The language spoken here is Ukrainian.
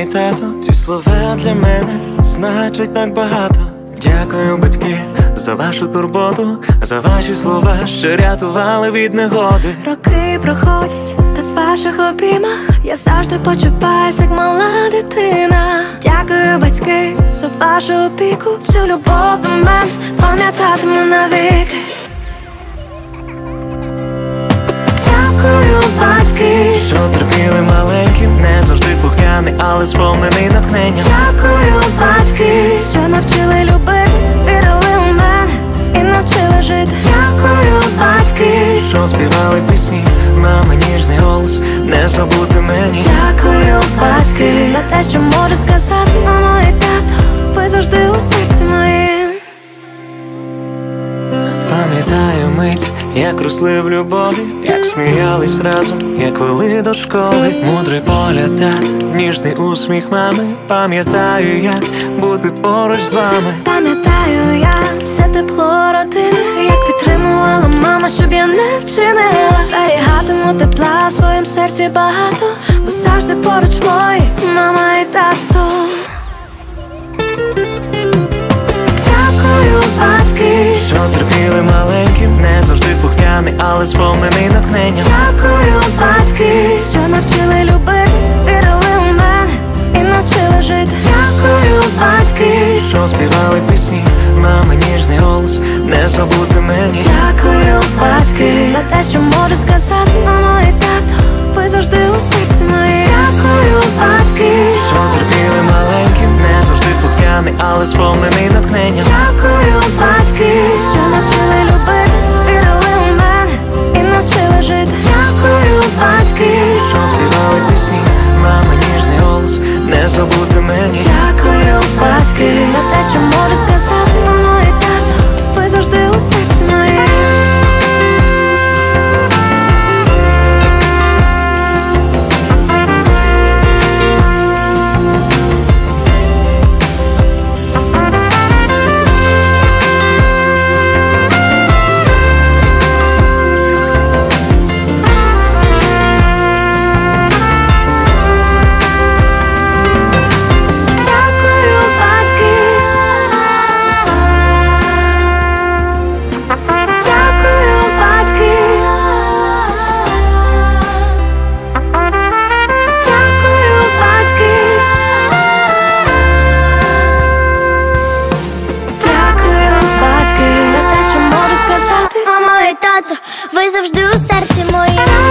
тато. Ці слова для мене значать так багато. Дякую, батьки, за вашу турботу, за ваші слова, що рятували від негоди. Роки проходять, та в ваших обіймах я завжди почуваюсь, як мала дитина. Дякую, батьки, за вашу опіку, цю любов до мене пам'ятатиму навіки. Дякую, батьки, що терпіли маленьким, не завжди слухняний, але сповнений натхненням. Дякую, батьки, що навчили любити, вірили у мене і навчили жити. Дякую, батьки, що співали пісні, мама ніжний голос, не забути мені. Дякую, батьки, за те, що можу сказати, мамо і тато, ви завжди у серці моїм. Пам'ятаю мить, як росли в любові, як сміялись разом, як вели до школи. Мудрий погляд тата, ніжний усміх мами. Пам'ятаю, як бути поруч з вами. Пам'ятаю я все тепло родини, як підтримувала мама, щоб я не вчинила. Зберігатиму тепла в своїм серці багато, бо завжди поруч мої мама і тато. Дякую, батьки, що терпіли маленьким, не завжди слухняний, але сповнений натхненням. Дякую, батьки, що навчили любити, вірили у мене і навчили жити. Дякую, батьки, що співали пісні, мама ніжний голос, не забути мені. Дякую, батьки, за те, що можу сказати, мамо і тато, ви завжди у серці моїм. Дякую, батьки, що терпіли маленьким, не завжди слухняний, але сповнений натхненням. Дякую, батьки, що навчили любити, вірили у мене і навчили жити. Дякую, батьки, що співали пісні, мама ніжний голос, не забути мені. Дякую, батьки, за те, що можу сказати, мамо і тато, ви завжди у серці моїм. Ви завжди у серці моїм.